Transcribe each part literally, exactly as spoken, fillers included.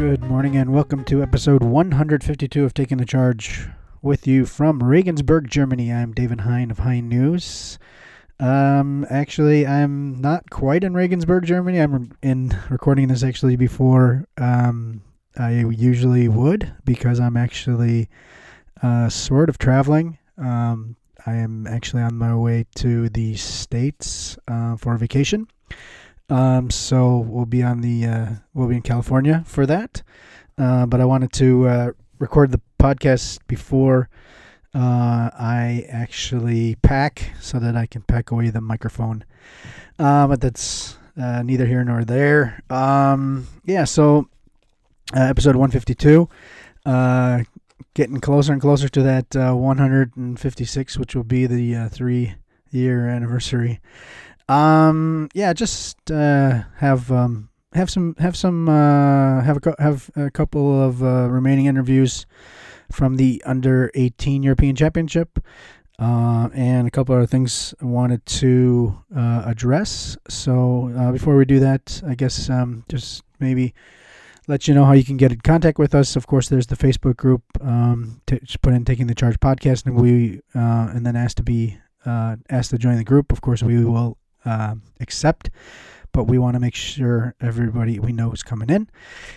Good morning and welcome to episode one hundred fifty-two of Taking the Charge. With you from Regensburg, Germany. I'm David Hein of Hein News. Um, actually, I'm not quite in Regensburg, Germany. I'm in recording this actually before um, I usually would because I'm actually uh, sort of traveling. Um, I am actually on my way to the States uh, for a vacation. Um, so we'll be on the uh, we'll be in California for that. Uh, but I wanted to uh, record the podcast before uh, I actually pack, so that I can pack away the microphone. Uh, but that's uh, neither here nor there. Um, yeah. So uh, episode one fifty-two, uh, getting closer and closer to that uh, one hundred fifty-six, which will be the uh, three-year anniversary. Um, yeah, just, uh, have, um, have some, have some, uh, have a, have a couple of, uh, remaining interviews from the under eighteen European Championship, uh, and a couple other things I wanted to, uh, address. So, uh, before we do that, I guess, um, just maybe let you know how you can get in contact with us. Of course, there's the Facebook group, um, t- just put in Taking the Charge podcast, and we, uh, and then ask to be, uh, asked to join the group. Of course, we will Uh, accept, but we want to make sure everybody we know is coming in.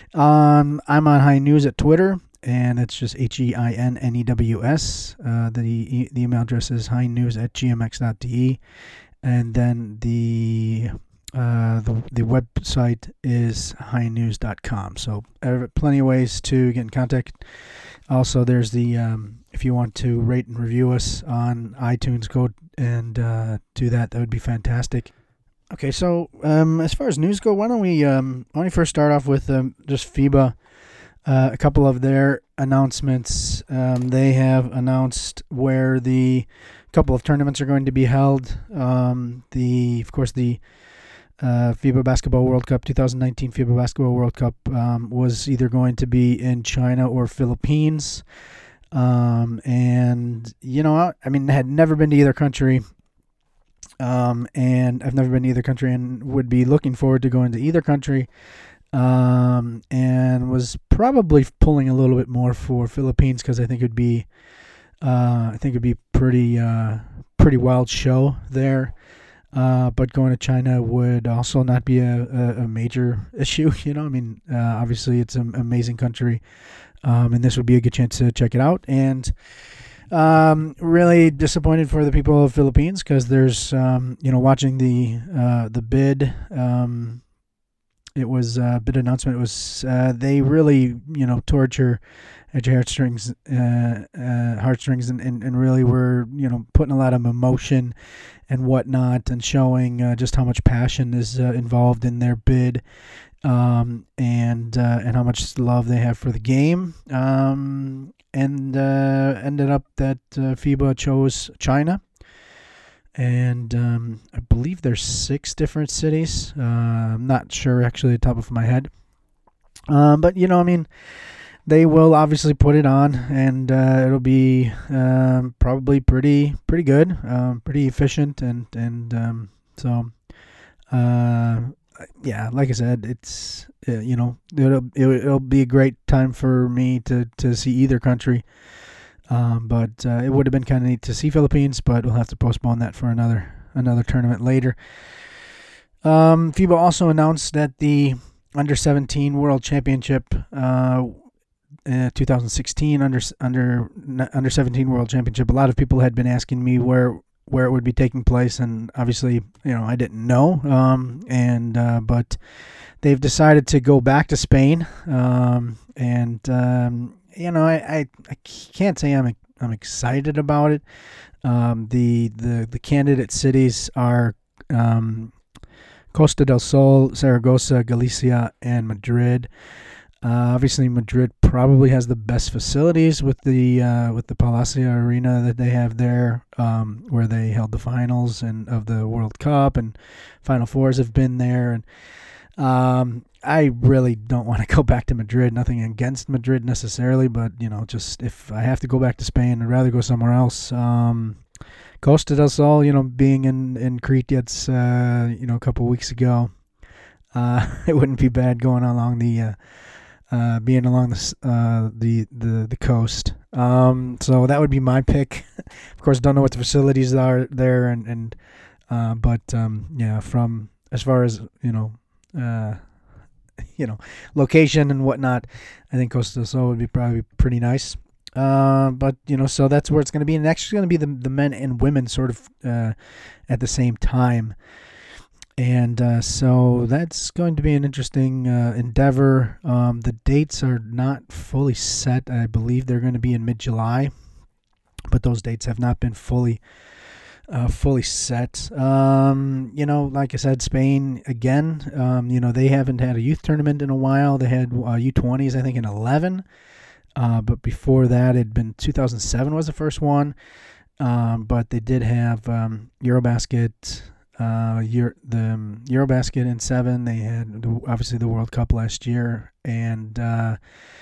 Um, I'm on Hein News at Twitter, and it's just H E I N N E W S. Uh, the the email address is heinnews at g m x dot d e, and then the uh, the the website is hein news dot com. So uh, plenty of ways to get in contact. Also, there's the um, if you want to rate and review us on iTunes, go and uh, do that. That would be fantastic. Okay, so um, as far as news go, why don't we um, why don't we first start off with um, just FIBA, uh, a couple of their announcements. Um, they have announced where the couple of tournaments are going to be held. Um, the of course the Uh, FIBA Basketball World Cup, twenty nineteen FIBA Basketball World Cup um, was either going to be in China or Philippines. Um, and, you know, I, I mean, I had never been to either country. Um, and I've never been to either country and would be looking forward to going to either country. Um, and was probably pulling a little bit more for Philippines because I think it'd be, uh, I think it'd be pretty, uh, pretty wild show there. Uh, but going to China would also not be a, a, a major issue. You know, I mean, uh, obviously it's an amazing country, um, and this would be a good chance to check it out. And um, really disappointed for the people of Philippines because there's, um, you know, watching the uh, the bid. Um, it was a bid announcement. It was uh, they really, you know, torture at your heartstrings, uh, uh, heartstrings, and, and, and really were, you know, putting a lot of emotion and whatnot, and showing uh, just how much passion is uh, involved in their bid, um, and uh, and how much love they have for the game. Um, and uh, ended up that uh, FIBA chose China, and um, I believe there's six different cities. Uh, I'm not sure actually at the top of my head, um, but you know, I mean. They will obviously put it on, and uh, it'll be um, probably pretty pretty good, um, pretty efficient, and and um, so uh, yeah, like I said, it's uh, you know it'll it'll be a great time for me to, to see either country, um, but uh, it would have been kind of neat to see Philippines, but we'll have to postpone that for another another tournament later. Um, FIBA also announced that the under seventeen World Championship. Uh, Uh, twenty sixteen under under under seventeen World Championship. A lot of people had been asking me where where it would be taking place, and obviously, you know, I didn't know. Um, and uh, but they've decided to go back to Spain. Um, and um, you know, I, I, I can't say I'm I'm excited about it. Um, the the the candidate cities are um, Costa del Sol, Zaragoza, Galicia, and Madrid. Uh, obviously, Madrid probably has the best facilities with the uh, with the Palacio Arena that they have there, um, where they held the finals and of the World Cup, and Final Fours have been there. And um, I really don't want to go back to Madrid. Nothing against Madrid necessarily, but you know, just if I have to go back to Spain, I'd rather go somewhere else. Um, Costa del Sol, you know, being in in Crete, it's uh, you know, a couple of weeks ago, uh, it wouldn't be bad going along the. Uh, uh, being along the uh, the the the coast. Um, so that would be my pick. Of course, don't know what the facilities are there, and and uh, but um, yeah, from as far as you know, uh, you know, location and whatnot, I think Costa del Sol would be probably pretty nice. Uh, but you know, so that's where it's going to be, and actually going to be the the men and women sort of uh, at the same time. And uh, so that's going to be an interesting uh, endeavor. Um, the dates are not fully set. I believe they're going to be in mid-July, but those dates have not been fully uh, fully set. Um, you know, like I said, Spain again. Um, you know, they haven't had a youth tournament in a while. They had uh, U twenties, I think, in eleven. Uh, but before that, it had been two thousand seven was the first one. Um, but they did have um, Eurobasket. Uh, Euro, the um, Eurobasket in seven. They had the, obviously the World Cup last year, and uh,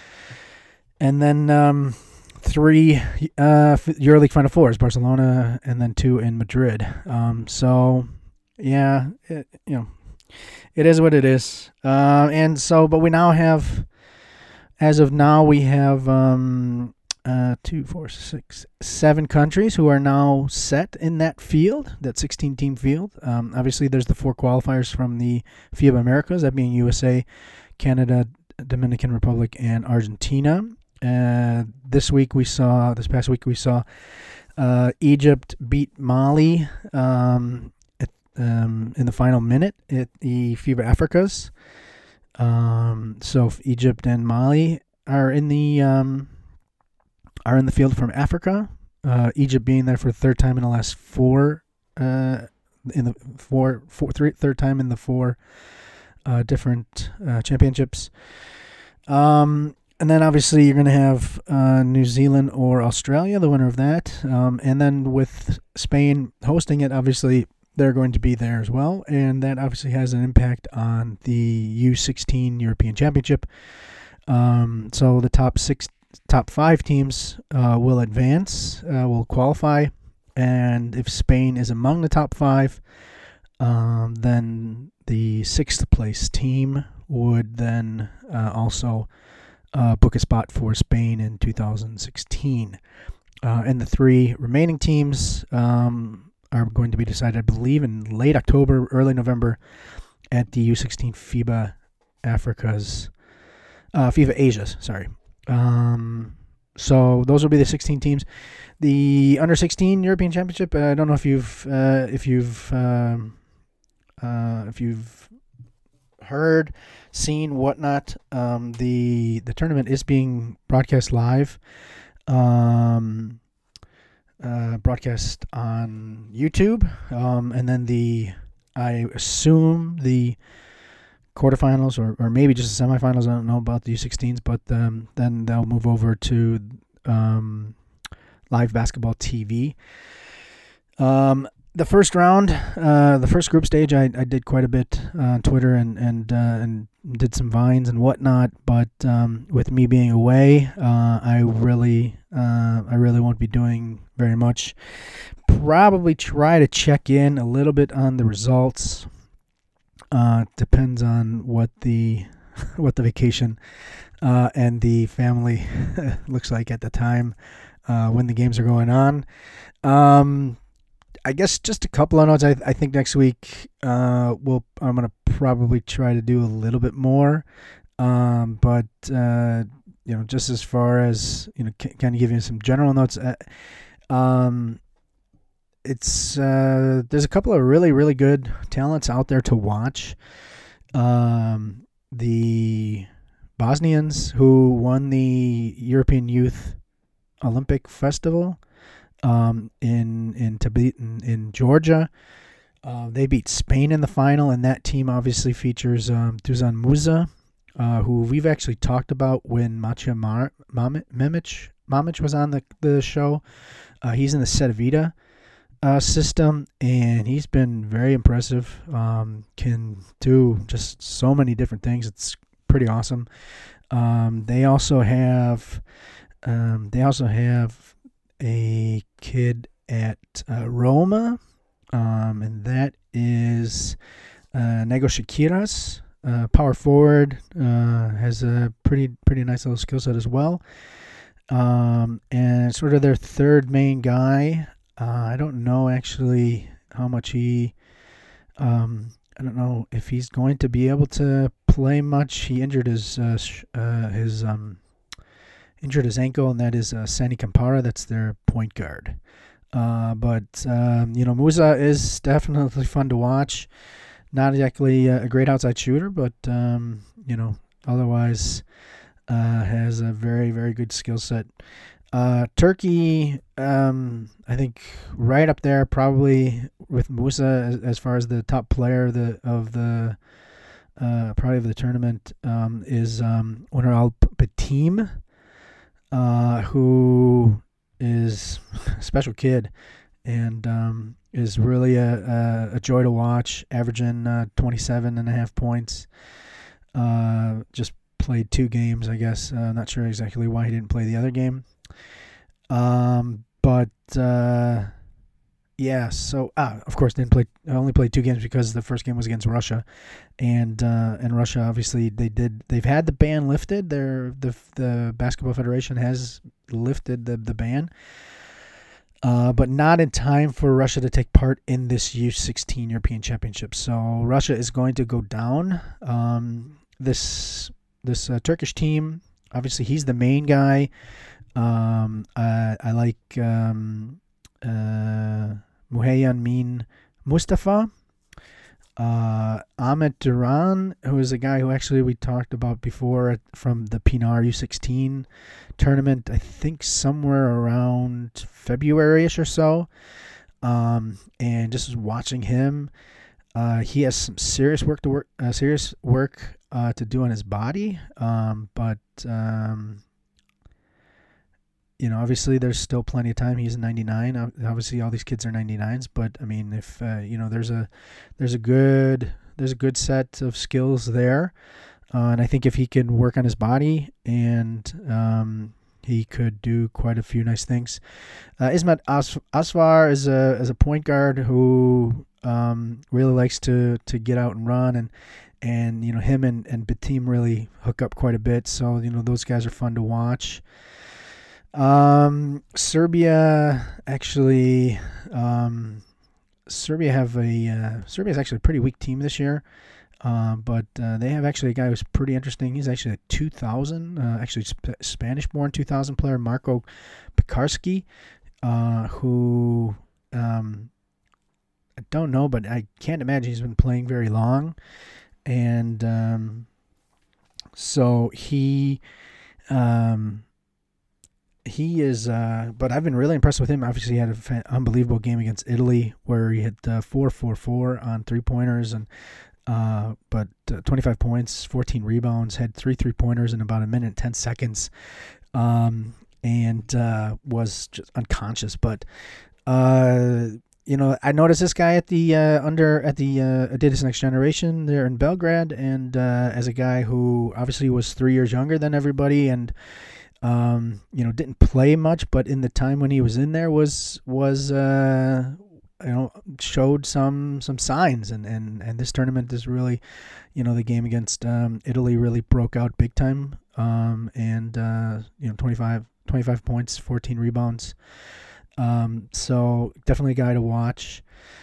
and then um, three uh, EuroLeague Final Fours, Barcelona, and then two in Madrid. Um, so yeah, it, you know, it is what it is. Uh, and so, but we now have, as of now, we have. Um, Uh, two, four, six, seven countries who are now set in that field, that sixteen-team field. Um, obviously, there's the four qualifiers from the FIBA Americas, that being U S A, Canada, Dominican Republic, and Argentina. Uh, this week we saw, this past week we saw uh, Egypt beat Mali um, at, um, in the final minute at the FIBA Africas. Um, so Egypt and Mali are in the... Um, are in the field from Africa. Uh, Egypt being there for the third time in the last four, uh, in the four, four, three, third time in the four uh, different uh, championships. Um, and then obviously you're going to have uh, New Zealand or Australia, the winner of that. Um, and then with Spain hosting it, obviously they're going to be there as well, and that obviously has an impact on the U sixteen European Championship. Um, so the top six. Top five teams uh, will advance, uh, will qualify, and if Spain is among the top five, um, then the sixth place team would then uh, also uh, book a spot for Spain in two thousand sixteen. Uh, and the three remaining teams um, are going to be decided, I believe, in late October, early November at the U sixteen FIBA Africa's, uh, FIBA Asia's, sorry. Um, so those will be the sixteen teams. The under sixteen European Championship. Uh, I don't know if you've uh, if you've um, uh, if you've heard, seen, whatnot. Um, the the tournament is being broadcast live. Um, uh, broadcast on YouTube. Um, and then the I assume the quarterfinals or, or maybe just the semifinals. I don't know about the U sixteens, but um, then they'll move over to um, live basketball T V. Um, the first round, uh, the first group stage, I, I did quite a bit on Twitter and and uh, and did some vines and whatnot. But um, with me being away, uh, I really uh, I really won't be doing very much. Probably try to check in a little bit on the results. Uh, depends on what the what the vacation uh, and the family looks like at the time uh, when the games are going on. Um, I guess just a couple of notes. I, I think next week uh, we'll I'm gonna probably try to do a little bit more, um, but uh, you know, just as far as you know, kind of give you some general notes. Uh, um, It's uh, there's a couple of really, really good talents out there to watch. Um, the Bosnians who won the European Youth Olympic Festival um, in in Tbilisi in, in Georgia. Uh, they beat Spain in the final, and that team obviously features um, Dusan Musa, uh, who we've actually talked about when Matija Mar- Mamic Mamic was on the the show. Uh, he's in the Cedevita Uh, system, and he's been very impressive. Um, can do just so many different things. It's pretty awesome. Um, they also have, um, they also have a kid at uh, Roma, um, and that is uh, Nego Shakiras. uh, power forward, uh, has a pretty pretty nice little skill set as well. Um, and sort of their third main guy. Uh, I don't know actually how much he. Um, I don't know if he's going to be able to play much. He injured his uh, sh- uh, his um, injured his ankle, and that is uh, Sani Campara. That's their point guard. Uh, but um, you know, Musa is definitely fun to watch. Not exactly a great outside shooter, but um, you know, otherwise uh, has a very very good skill set. Uh, Turkey, um, I think, right up there, probably with Musa as, as far as the top player the of the uh, probably of the tournament um, is um, Onur Alptekin, uh, who is a special kid and um, is really a, a, a joy to watch, averaging uh, twenty-seven and a half points. Uh, just played two games, I guess. Uh, not sure exactly why he didn't play the other game. Um, but uh, yeah, so ah, of course didn't play. I only played two games because the first game was against Russia, and uh, and Russia obviously they did. They've had the ban lifted. Their the the Basketball Federation has lifted the the ban. Uh, but not in time for Russia to take part in this U sixteen European Championship. So Russia is going to go down. Um, this this uh, Turkish team, obviously he's the main guy. Um, I, I like um, uh, Muhayyan Min Mustafa. Uh, Ahmed Duran, who is a guy who actually we talked about before at, from the P N A R U sixteen tournament, I think somewhere around February-ish or so. Um, and just watching him, uh, he has some serious work to work, uh, serious work uh, to do on his body. Um, but um, you know, obviously there's still plenty of time. He's ninety-nine. Obviously, all these kids are ninety-nines. But I mean, if uh, you know, there's a there's a good there's a good set of skills there, uh, and I think if he can work on his body, and um, he could do quite a few nice things. Uh, Ismet As- Asfar is a is a point guard who um, really likes to to get out and run, and and you know him and and Betim really hook up quite a bit. So you know those guys are fun to watch. Um, Serbia actually, um, Serbia have a uh, Serbia is actually a pretty weak team this year, uh, but uh, they have actually a guy who's pretty interesting. He's actually a two thousand, uh, actually sp- Spanish-born two thousand player, Marko Pekarski, uh, who um, I don't know, but I can't imagine he's been playing very long, and um, so he. Um, He is, uh, but I've been really impressed with him. Obviously, he had an unbelievable game against Italy where he hit uh, four four four on three pointers, and uh, but uh, twenty-five points, fourteen rebounds, had three three pointers in about a minute and ten seconds, um, and uh, was just unconscious. But uh, you know, I noticed this guy at the uh, under at the uh, Adidas Next Generation there in Belgrade, and uh, as a guy who obviously was three years younger than everybody, and Um, you know, didn't play much, but in the time when he was in there was was uh, you know showed some some signs, and, and, and this tournament is really, you know, the game against um, Italy really broke out big time, um, and uh, you know twenty-five, twenty-five points, fourteen rebounds, um, so definitely a guy to watch.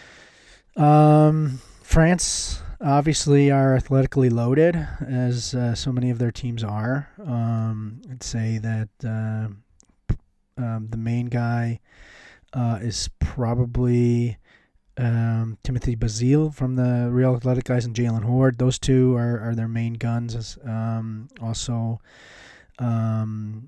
Um, France obviously are athletically loaded, as uh, so many of their teams are. Um, I'd say that uh, um, the main guy uh, is probably um, Timothy Basile from the Real Athletic guys and Jalen Horde. Those two are, are their main guns. Um, also, um,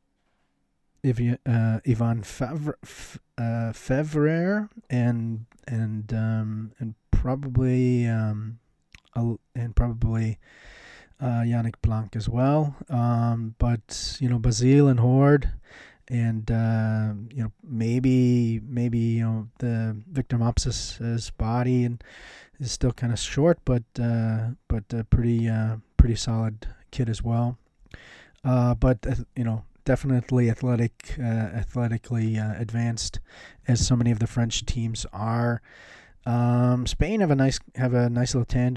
if you, uh, Ivan Favre, uh, Fevrer and and um, and probably um, and probably uh, Yannick Blanc as well. Um, but you know, Basile and Horde, and uh, you know maybe maybe you know the Victor Mops's body and is still kind of short, but uh, but a pretty uh, pretty solid kid as well. Uh, but uh, you know. Definitely athletic, uh, athletically uh, advanced, as so many of the French teams are. Um, Spain have a nice have a nice little tandem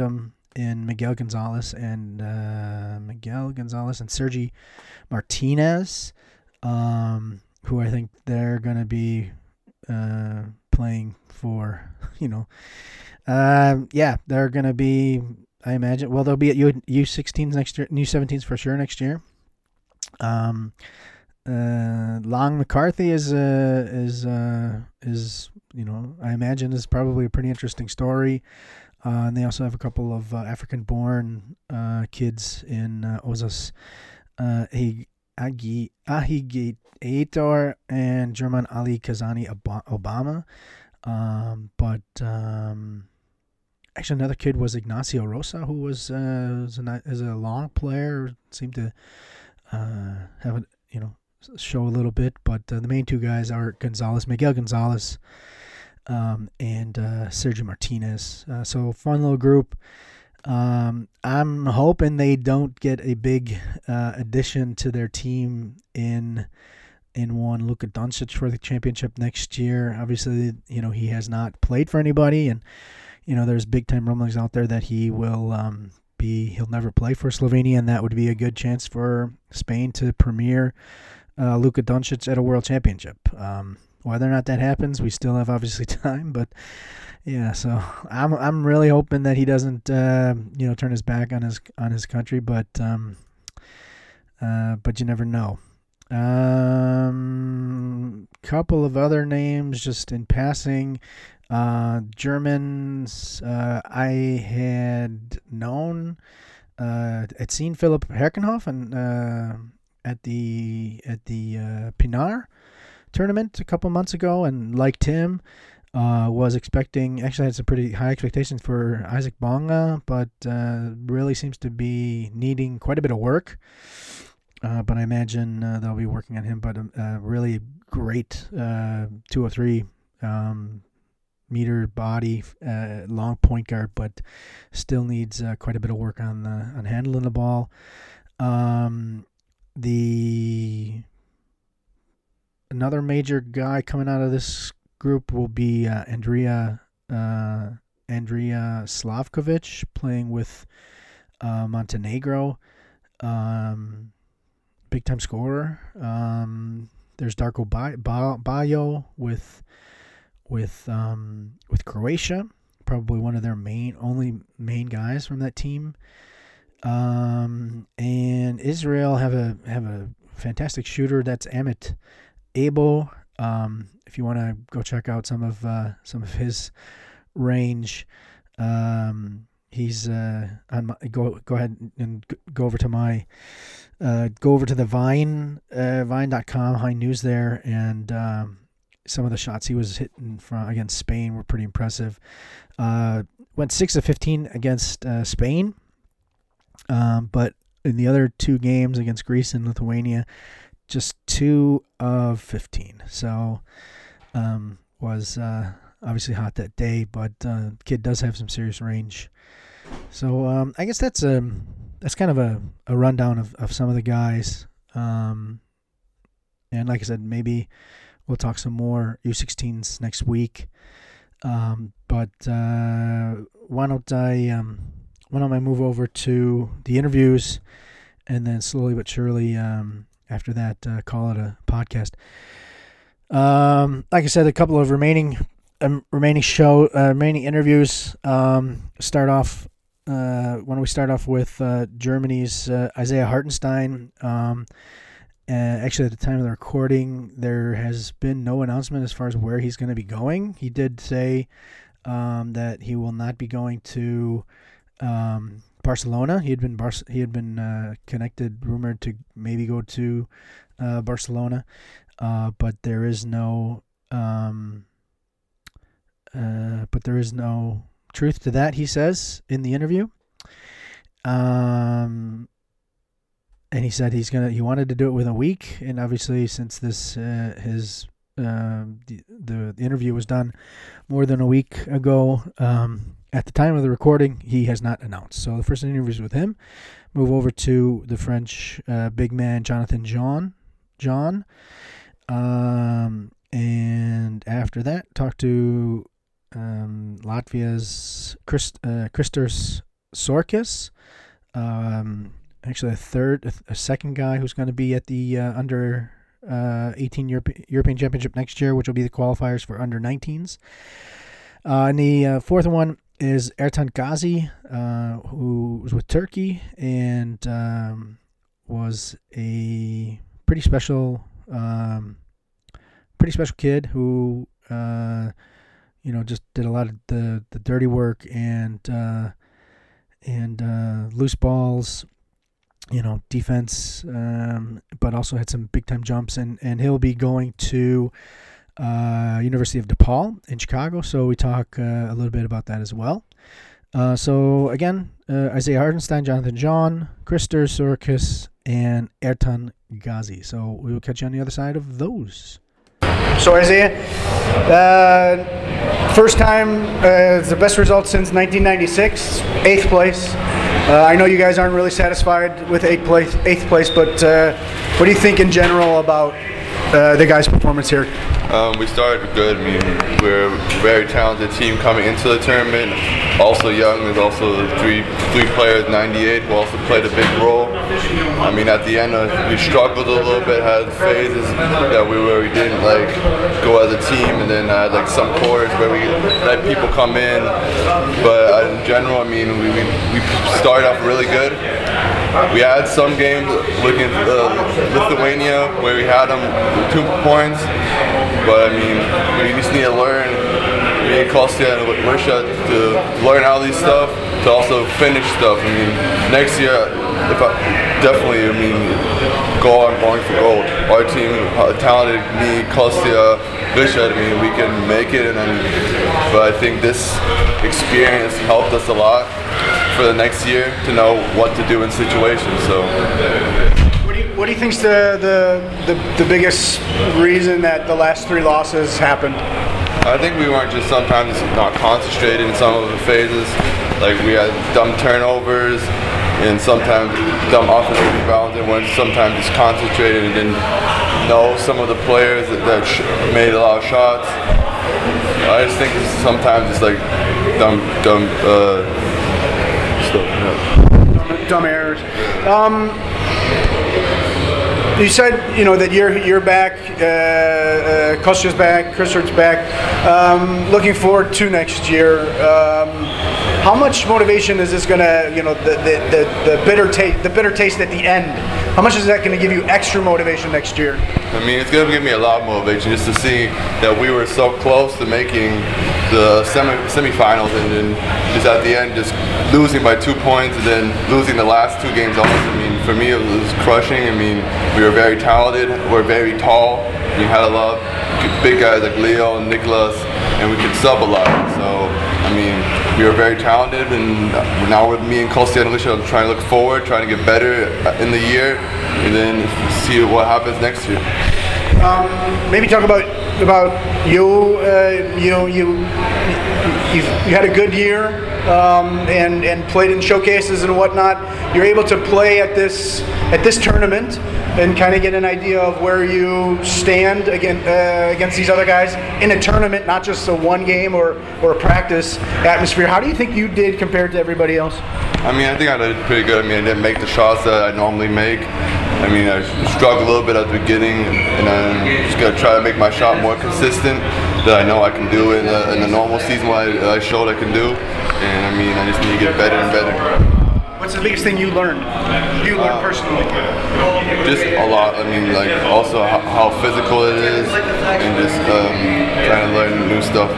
in Miguel Gonzalez and uh, Miguel Gonzalez and Sergi Martinez, um, who I think they're going to be uh, playing for, you know, um, yeah, they're going to be, I imagine, well, they'll be at U, U16s next year, U seventeens for sure next year. Um, uh, Long McCarthy is, uh, is, uh, is, you know, I imagine is probably a pretty interesting story. Uh, and they also have a couple of uh, African-born uh, kids in uh, Osas uh, Agi Ahigator and German Ali Kazani Obama. Um, but um, actually, another kid was Ignacio Rosa, who was uh, was a, is a long player. Seemed to uh, have a, you know show a little bit. But uh, the main two guys are Gonzalez, Miguel Gonzalez. Um, and uh, Sergio Martinez. Uh, so fun little group. Um, I'm hoping they don't get a big uh, addition to their team in in one Luka Doncic for the championship next year. Obviously, you know he has not played for anybody, and you know there's big time rumblings out there that he will um, be he'll never play for Slovenia, and that would be a good chance for Spain to premiere uh, Luka Doncic at a World Championship. Um, Whether or not that happens, we still have obviously time, but yeah. So I'm I'm really hoping that he doesn't uh, you know turn his back on his on his country, but um, uh, but you never know. Um, couple of other names just in passing. Uh, Germans uh, I had known. Uh, I'd seen Philipp Herkenhoff uh, at the at the uh, Pinar tournament a couple months ago and liked him. Uh, was expecting, actually had some pretty high expectations for Isaac Bonga, but uh, really seems to be needing quite a bit of work. Uh, but I imagine uh, they'll be working on him. But a uh, really great uh, two or three um, meter body, uh, long point guard, but still needs uh, quite a bit of work on the, on handling the ball. Um, the Another major guy coming out of this group will be uh, Andrea uh, Andrea Slavkovic, playing with uh, Montenegro. Um, big time scorer. Um, there's Darko Bajo with with um, with Croatia, probably one of their main only main guys from that team. Um, and Israel have a have a fantastic shooter. That's Amit Abo. Um, if you want to go check out some of uh, some of his range, um, he's uh, on my, go go ahead and go over to my uh, go over to the Vine uh, Vine dot com high news there, and um, some of the shots he was hitting from against Spain were pretty impressive. Uh, went six of fifteen against uh, Spain, um, but in the other two games against Greece and Lithuania, just two of fifteen. So um, was uh, obviously hot that day, but uh, kid does have some serious range. So um, I guess that's a that's kind of a, a rundown of, of some of the guys. Um, and like I said, maybe we'll talk some more U sixteens next week. Um, but uh, why don't I um, why don't I move over to the interviews, and then slowly but surely um, after that, uh, call it a podcast. Um, like I said, a couple of remaining um, remaining show uh, remaining interviews. Um, start off. Uh, why don't we start off with uh, Germany's uh, Isaiah Hartenstein? Um, uh, actually, at the time of the recording, there has been no announcement as far as where he's going to be going. He did say um, that he will not be going to um, Barcelona. He had been Bar- he had been uh, connected, rumored to maybe go to uh, Barcelona, uh, but there is no um, uh, but there is no truth to that, he says in the interview. Um, and he said he's gonna he wanted to do it within a week, and obviously since this uh, his uh, the, the the interview was done more than a week ago, um, at the time of the recording, he has not announced. So the first interview is with him. Move over to the French uh, big man Jonathan John John, um, and after that, talk to Um, Latvia's Christ, uh, Christos Sorkis. Um, actually, a third, a, a second guy who's going to be at the uh, under uh, eighteen Europe, European Championship next year, which will be the qualifiers for under nineteens. Uh, and the uh, fourth one is Ertan Gazi, uh, who was with Turkey and um, was a pretty special, um, pretty special kid who, uh, you know, just did a lot of the, the dirty work and uh, and uh, loose balls, you know, defense, um, but also had some big time jumps, and, and he'll be going to uh, University of DePaul in Chicago. So we talk uh, a little bit about that as well. Uh, so again, uh, Isaiah Hartenstein, Jonathan John, Krister Sorkis, and Ertan Gazi. So we will catch you on the other side of those. So Isaiah, uh, first time, uh, it's the best result since nineteen ninety-six, eighth place. Uh, I know you guys aren't really satisfied with eighth place, eighth place, but uh, what do you think in general about uh, the guys' performance here? Um, we started good. I mean, we're a very talented team coming into the tournament. Also young, there's also three three players, ninety-eight, who also played a big role. I mean, at the end, uh, we struggled a little bit, had phases that we were we didn't like go as a team, and then had like some quarters where we let people come in. But uh, in general, I mean, we, we we started off really good. We had some games looking at uh, Lithuania where we had them two points. But I mean, we just need to learn, me and Kostya and Risha, to learn all these stuff, to also finish stuff. I mean, next year, if I, definitely, I mean, go on going for gold. Our team, uh, talented, me, Kostya, Risha, I mean, we can make it. And then, but I think this experience helped us a lot for the next year to know what to do in situations. So. What do you think's the, the the the biggest reason that the last three losses happened? I think we weren't just sometimes not concentrated in some of the phases. Like we had dumb turnovers and sometimes dumb offensive rebounds, and weren't sometimes just concentrated and didn't know some of the players that, that sh- made a lot of shots. I just think it's sometimes it's like dumb dumb uh, stuff. Yeah. Dumb errors. Um, You said, you know, that you're you're back, uh, uh, Kostya's back, Krister's back. Um, looking forward to next year. Um, how much motivation is this gonna, you know, the the, the, the bitter taste, the bitter taste at the end? How much is that gonna give you extra motivation next year? I mean, it's gonna give me a lot of motivation just to see that we were so close to making the semi semifinals, and then just at the end, just losing by two points, and then losing the last two games almost. I mean, for me, it was crushing. I mean, we were very talented. We're very tall. We had a lot of big guys like Leo and Nicholas, and we could sub a lot. So, I mean, we were very talented, and now with me and Kostya and Alicia, I'm trying to look forward, trying to get better in the year, and then see what happens next year. Um, maybe talk about about you. Uh, you know, you you've, you had a good year um, and and played in showcases and whatnot. You're able to play at this at this tournament and kind of get an idea of where you stand again uh, against these other guys in a tournament, not just a one game or or a practice atmosphere. How do you think you did compared to everybody else? I mean, I think I did pretty good. I mean, I didn't make the shots that I normally make. I mean, I struggled a little bit at the beginning, and I'm just going to try to make my shot more consistent that I know I can do in the, in the normal season, what I, I showed I can do. And I mean, I just need to get better and better. What's the biggest thing you learned? You learned uh, personally? Just a lot. I mean, like also how, how physical it is, and just um, trying to learn new stuff.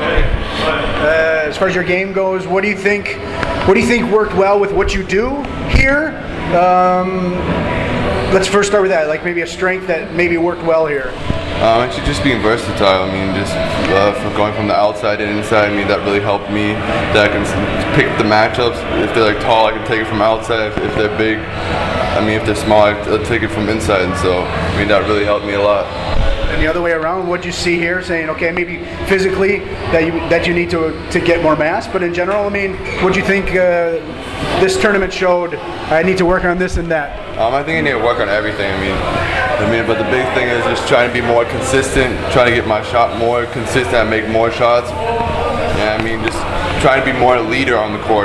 Uh, as far as your game goes, what do you think? What do you think worked well with what you do here? Um, let's first start with that. Like maybe a strength that maybe worked well here. Um, actually, just being versatile. I mean, just uh, for going from the outside and inside. I mean, that really helped me. That I can pick the matchups. If they're like tall, I can take it from outside. If, if they're big, I mean, if they're small, I will take it from inside. And so, I mean, that really helped me a lot. And the other way around, what you see here, saying, okay, maybe physically that you that you need to to get more mass, but in general, I mean, what do you think uh, this tournament showed? I need to work on this and that. Um, I think I need to work on everything. I mean, I mean, but the big thing is just trying to be more consistent, trying to get my shot more consistent, and make more shots. Yeah, I mean, just trying to be more a leader on the court.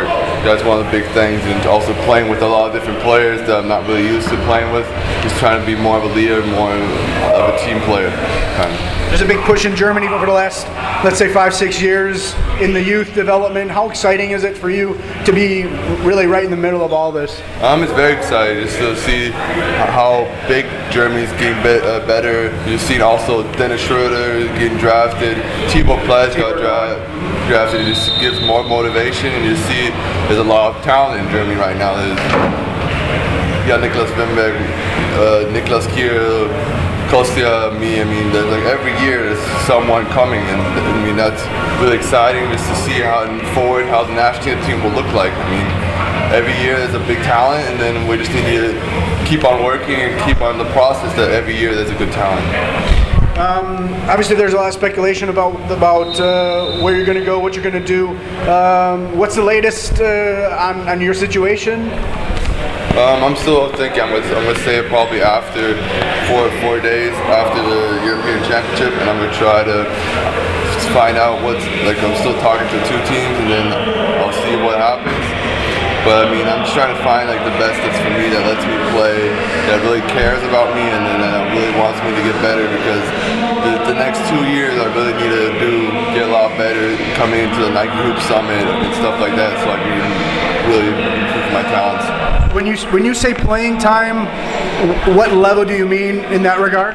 that's one of the big things, and also playing with a lot of different players that I'm not really used to playing with. Just trying to be more of a leader, more of a team player, kind of. There's a big push in Germany over the last, let's say, five, six years in the youth development. How exciting is it for you to be really right in the middle of all this? Um, it's very exciting just to see how big Germany's getting be- uh, better. You've seen also Dennis Schroeder getting drafted, Thibaut Pledge got dra- drafted. It just gives more motivation, and you see there's a lot of talent in Germany right now. There's yeah, Niklas Wimberg, uh, Niklas Kiel, Kostya, me. I mean, there's like every year there's someone coming, and I mean that's really exciting just to see how forward how the national team will look like. I mean, every year there's a big talent, and then we just need to keep on working and keep on the process that every year there's a good talent. Um, obviously, there's a lot of speculation about about uh, where you're going to go, what you're going to do. Um, what's the latest uh, on, on your situation? Um, I'm still thinking. I'm gonna, I'm gonna say it probably after four four days after the European Championship, and I'm gonna try to find out what's like. I'm still talking to two teams, and then I'll see what happens. But I mean, I'm just trying to find like the best that's for me, that lets me play, that really cares about me, and then that really wants me to get better, because the, the next two years I really need to do get a lot better, coming into the Nike Hoop Summit and stuff like that, so I can really improve my talents. When you when you say playing time, what level do you mean in that regard?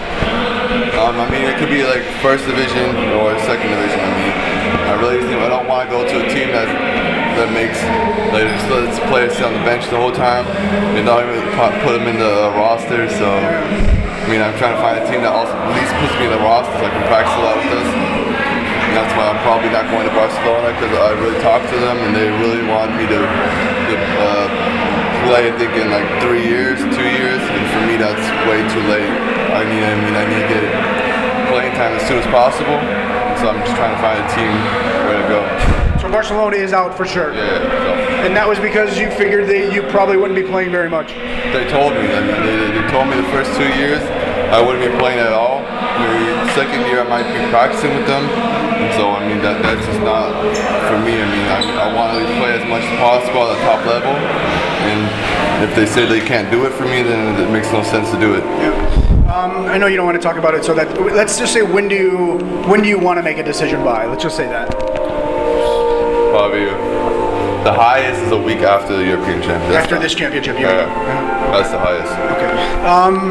Um, I mean, it could be like first division or second division. I mean, I really think I don't want to go to a team that that makes like just lets players sit on the bench the whole time and not even put them in the roster. So, I mean, I'm trying to find a team that also at least puts me in the roster so I can practice a lot with us. And that's why I'm probably not going to Barcelona, because I really talked to them and they really want me to. to uh, play, I think, in like three years, two years, and for me that's way too late. I mean, I mean, I need to get playing time as soon as possible, so I'm just trying to find a team where to go. So Barcelona is out for sure. Yeah. So. And that was because you figured that you probably wouldn't be playing very much. They told me. I mean, they, they told me the first two years I wouldn't be playing at all. Maybe the second year I might be practicing with them. And so, I mean, that that's just not for me. I mean, I, I want to play as much as possible at the top level. And if they say they can't do it for me, then it makes no sense to do it. Yeah. Um, I know you don't want to talk about it, so that let's just say when do you when do you want to make a decision by? Let's just say that. Probably the highest is a week after the European Championship. After this championship, you yeah, mean? that's the highest. Okay. Um,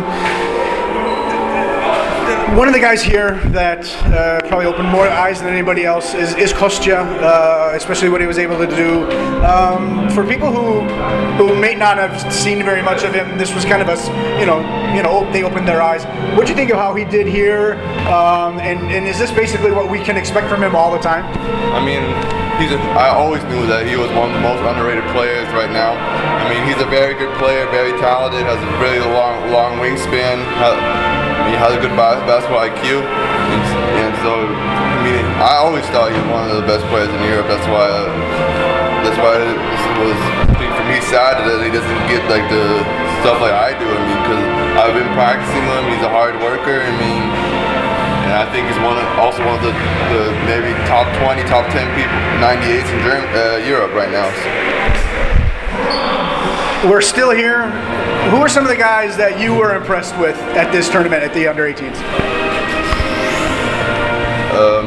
One of the guys here that uh, probably opened more eyes than anybody else is, is Kostya, uh, especially what he was able to do. Um, for people who who may not have seen very much of him, this was kind of a, you know, you know, they opened their eyes. What do you think of how he did here? Um, and, and is this basically what we can expect from him all the time? I mean, he's a, I always knew that he was one of the most underrated players right now. I mean, he's a very good player, very talented, has a really long, long wingspan. He has a good basketball I Q, and, and so I mean, I always thought he was one of the best players in Europe. That's why, uh, that's why it was for me sad that he doesn't get like the stuff like I do. I mean, because I've been practicing with him. He's a hard worker. I mean, and I think he's one of, also one of the, the maybe top twenty, top ten people, ninety-eights in Germany, uh, Europe right now. So. We're still here. Who are some of the guys that you were impressed with at this tournament at the under eighteens? Um,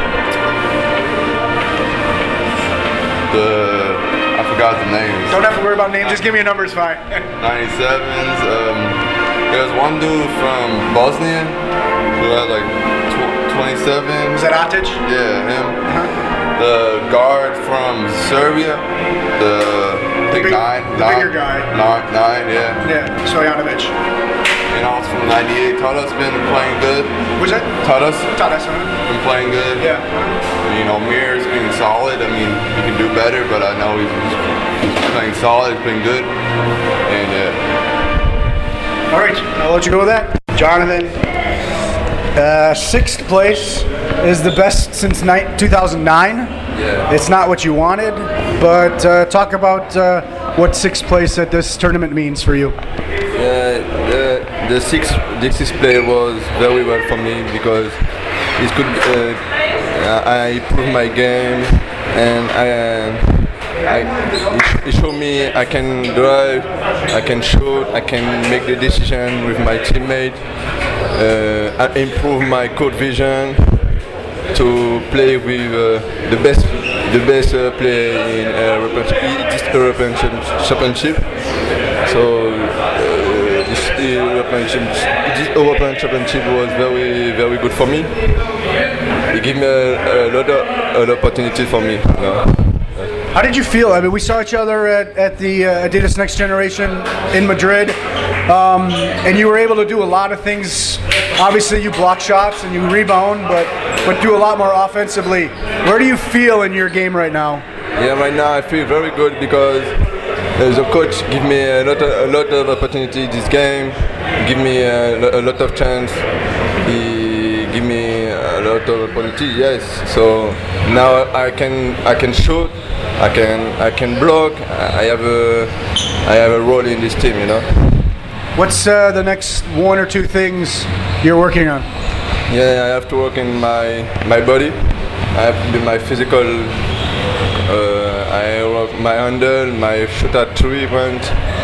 the I forgot the names. Don't have to worry about names. Just give me a number. It's fine. ninety-sevens. Um, there's one dude from Bosnia who had like twenty-seven. Was that Atic? Yeah, him. Uh-huh. The guard from Serbia. The I think big, nine, the nine, bigger guy. Nine, nine, yeah. Yeah, Stojanovic. And also from ninety-eight, Tadas been playing good. Was that? Tadas? Tadas, huh? Been playing good. Yeah. You know, Mir's being solid. I mean, he can do better, but I know he's, he's playing solid, he's playing good. And yeah. All right, I'll let you go with that. Jonathan, uh, sixth place is the best since ni- two thousand nine. Yeah. It's not what you wanted, but uh, talk about uh, what sixth place at this tournament means for you. Yeah, the, the sixth the sixth play was very well for me because it could uh, I improved my game and I I, he, he showed me I can drive, I can shoot, I can make the decision with my teammate, uh, I improve my code vision to play with uh, the best, the best uh, player in uh, European, this European Championship. So uh, this European this European Championship was very, very good for me. It gave me a, a lot of an opportunity for me. You know. How did you feel? I mean, we saw each other at, at the uh, Adidas Next Generation in Madrid, um, and you were able to do a lot of things. Obviously, you block shots and you rebound, but but do a lot more offensively. Where do you feel in your game right now? Yeah, right now I feel very good because uh, the coach give me a lot of, a lot of opportunity this game, give me a, a lot of chance. He give me a lot of opportunity. Yes, so now I can I can shoot. I can I can block. I have a I have a role in this team, you know. What's uh, the next one or two things you're working on? Yeah, I have to work in my my body. I have to be my physical. Uh, I work my handle, my shoot at three point,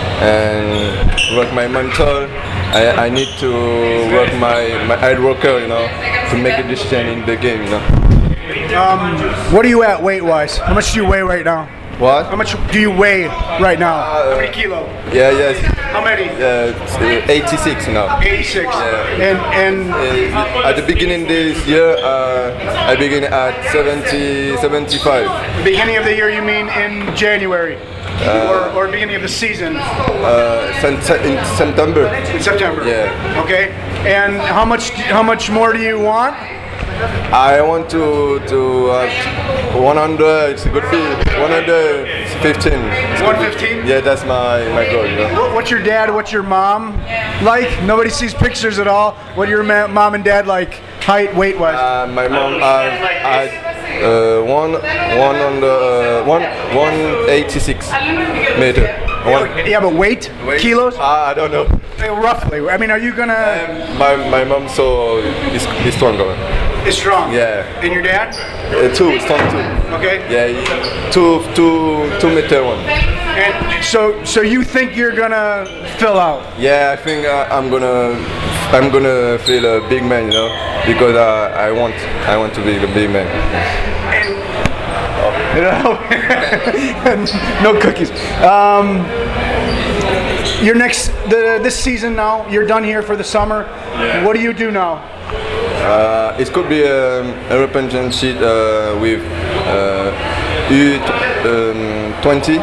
and work my mental. I I need to work my my hard worker, you know, to make a decision in the game, you know. Um, what are you at weight-wise? How much do you weigh right now? What? How much do you weigh right now? Uh, How many kilo? Yeah, yes. How many? Uh, it's, uh, eighty-six now. eighty-six. Yeah. And and Uh, at the beginning this year, uh, I begin at seventy, seventy-five. the beginning of the year, you mean in January, or or beginning of the season Uh, sen- in September. in September? Yeah. Okay. And how much how much more do you want? I want to to uh, one hundred. It's a good feel. one hundred fifteen. one fifteen? Yeah, that's my my goal. You know? What- What's your dad? What's your mom like? Nobody sees pictures at all. What are your ma- mom and dad like, height, weight wise? Uh, my mom had, had uh, one one on the uh, one one eighty six meter. One, yeah, but weight, wait, kilos, uh, I don't know. Uh, roughly. I mean, are you gonna? My my mom so is is stronger. Is strong. Yeah. And your dad? Uh, two strong two. Okay. Yeah, he- two two two meter one. And so, so you think you're gonna fill out? Yeah, I think uh, I'm gonna I'm gonna feel a big man, you know, because uh, I want I want to be a big man. You know, no cookies. Um, your next, the, this season now, you're done here for the summer. Yeah. What do you do now? Uh, it could be um, a European Championship uh, with uh, U twenty,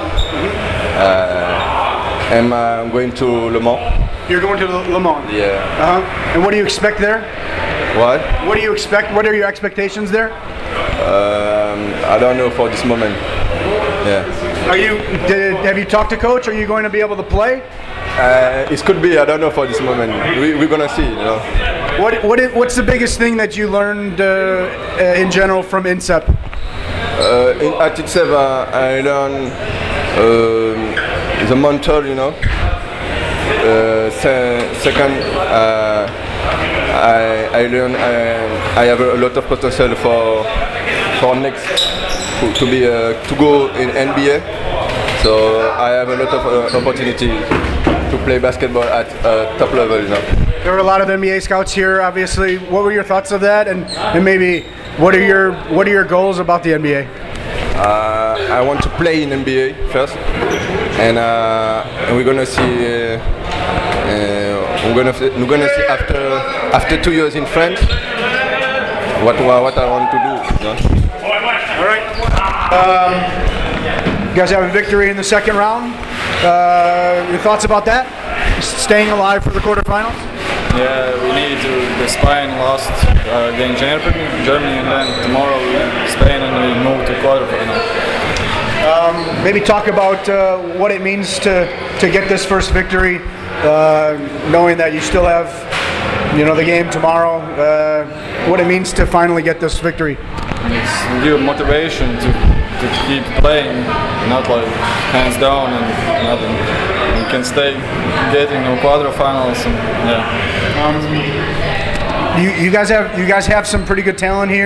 uh, and I'm going to Le Mans. You're going to Le Mans. Yeah. Uh-huh. And what do you expect there? What? What do you expect? What are your expectations there? Um, I don't know for this moment. Yeah. Are you? Did, have you talked to coach? Are you going to be able to play? Uh, it could be. I don't know for this moment. We, we're gonna see. You know. What what is, what's the biggest thing that you learned uh, uh, in general from INSEP? Uh, in at INSEP, uh, I learned um, the mental. You know. Uh, se- second, uh, I I learned I, I have a lot of potential for for next to be uh, to go in N B A. So I have a lot of uh, opportunity to play basketball at uh, top level, you know. There were a lot of N B A scouts here, obviously. What were your thoughts of that, and, and maybe what are your what are your goals about the N B A? Uh, I want to play in N B A first, and, uh, and we're gonna see. Uh, uh, we're gonna we're gonna see after after two years in France what what I want to do. You know? All right. Um, you guys have a victory in the second round. Uh, your thoughts about that? Staying alive for the quarterfinals? Yeah, we need to. The Spain lost uh, against Germany, Germany, and then tomorrow we Spain, and we move to quarterfinal. Um, maybe talk about uh, what it means to to get this first victory, uh, knowing that you still have, you know, the game tomorrow. Uh, what it means to finally get this victory. It's give motivation to, to keep playing, not like hands down and nothing. We can stay getting to quarterfinals. And, yeah. Um, you, you guys have you guys have some pretty good talent here.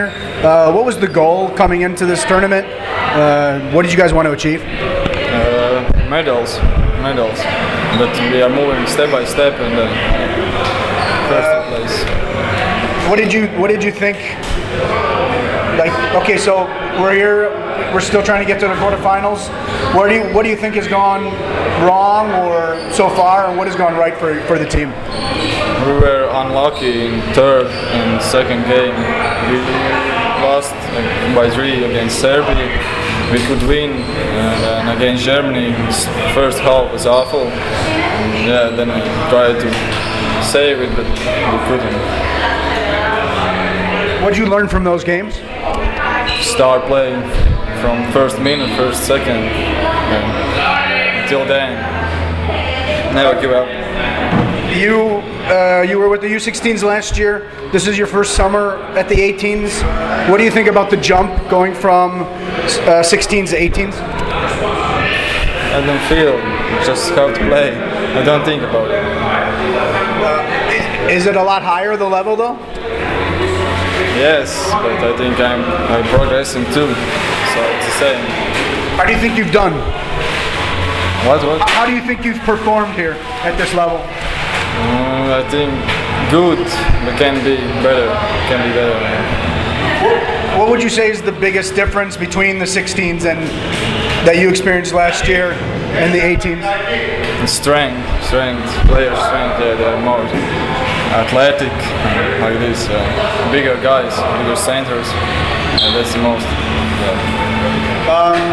Uh, what was the goal coming into this tournament? Uh, what did you guys want to achieve? Uh, medals, medals. But we are moving step by step, and then first place. What did you What did you think? Like, okay, so we're here. We're still trying to get to the quarterfinals. What do you What do you think has gone wrong, or so far, and what has gone right for for the team? We were unlucky in third and second game. We lost by three against Serbia. We could win, and, and against Germany, first half was awful. And yeah, then I tried to save it, but we couldn't. What did you learn from those games? Start playing from first minute, first second, and until then, never give up. You uh, you were with the U sixteens last year. This is your first summer at the eighteens. What do you think about the jump going from uh, sixteens to eighteens? I don't feel, just have to play. I don't think about it. Uh, is it a lot higher, the level, though? Yes, but I think I'm, I'm progressing too, so it's the same. How do you think you've done? What, what? How do you think you've performed here at this level? Uh, I think good, but can be better, can be better. What would you say is the biggest difference between the sixteens and that you experienced last year and the eighteens? Strength, strength, player strength, yeah, they're more athletic, like this, uh, bigger guys, bigger centers, and that's the most. Yeah. Um,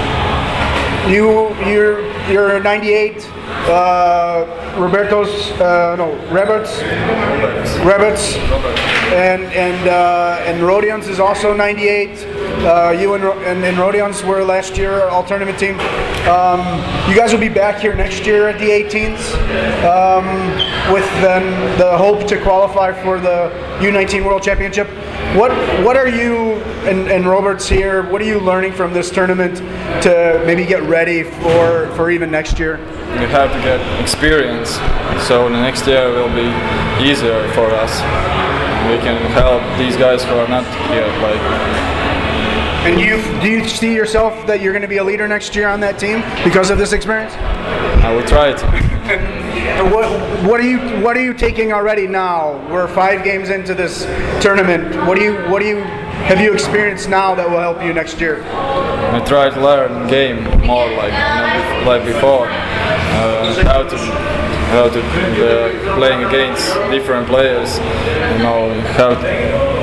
you, you're, you're ninety-eight. Uh, Roberto's, uh, no, Roberts, Roberts, and and uh, and Rodions is also ninety-eight. Uh, you and, and and Rodions were last year all tournament team. Um, you guys will be back here next year at the eighteens, um, with then the hope to qualify for the U nineteen World Championship. What what are you and, and Roberts here? What are you learning from this tournament to maybe get ready for for even next year? We have to get experience, so the next year will be easier for us. We can help these guys who are not here. Like. And you do you see yourself that you're going to be a leader next year on that team because of this experience? I will try it. What what are you what are you taking already now? We're five games into this tournament. What do you what do you have you experienced now that will help you next year? I try to learn game more like like before. Uh, how to how to uh, playing against different players. You know how to,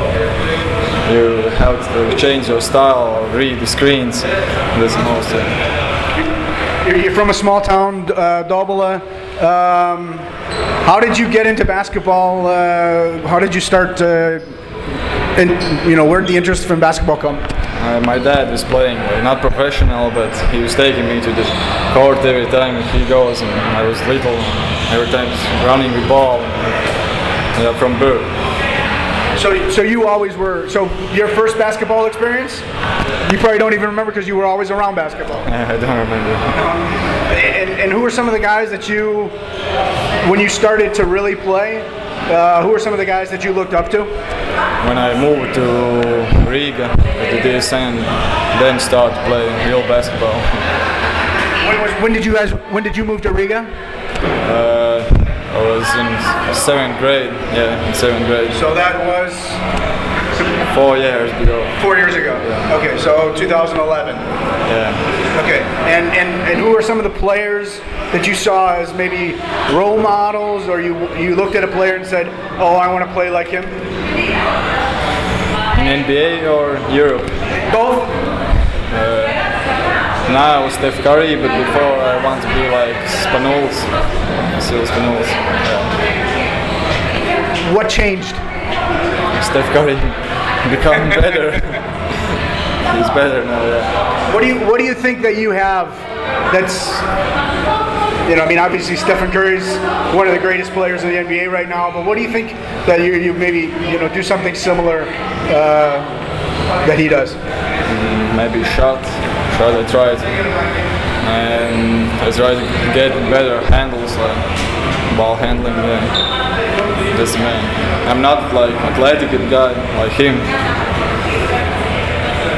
you how to change your style or read the screens. That's the most. Uh, You're, you're from a small town, uh, Dobele. Um, how did you get into basketball? Uh, how did you start? Uh, and you know, where did the interest from basketball come? Uh, my dad was playing, like, not professional, but he was taking me to the court every time he goes. And I was little, every time running the ball, and, yeah, from birth. So, so you always were. So your first basketball experience, you probably don't even remember because you were always around basketball. I don't remember. Um, and, and who were some of the guys that you, when you started to really play, uh, who were some of the guys that you looked up to? When I moved to Riga at the D S N, then started playing real basketball. When, was, when did you guys? When did you move to Riga? Uh, I was in seventh grade. Yeah, in seventh grade. So that was four years ago. Four years ago. Yeah. Okay, so two thousand eleven. Yeah. Okay, and, and and who are some of the players that you saw as maybe role models, or you you looked at a player and said, "Oh, I want to play like him"? In N B A or Europe? Both. Uh, now Steph Curry, but before I want to be like Spanulis, still Spanulis. Yeah. What changed? Steph Curry become better. He's better now. Yeah. What do you What do you think that you have? That's, you know, I mean, obviously Stephen Curry's one of the greatest players in the N B A right now. But what do you think that you you maybe you know do something similar uh, that he does? Mm, maybe shot. Shot. I tried, and I tried to get better handles, like ball handling. Yeah. That's the man. I'm not like athletic guy like him.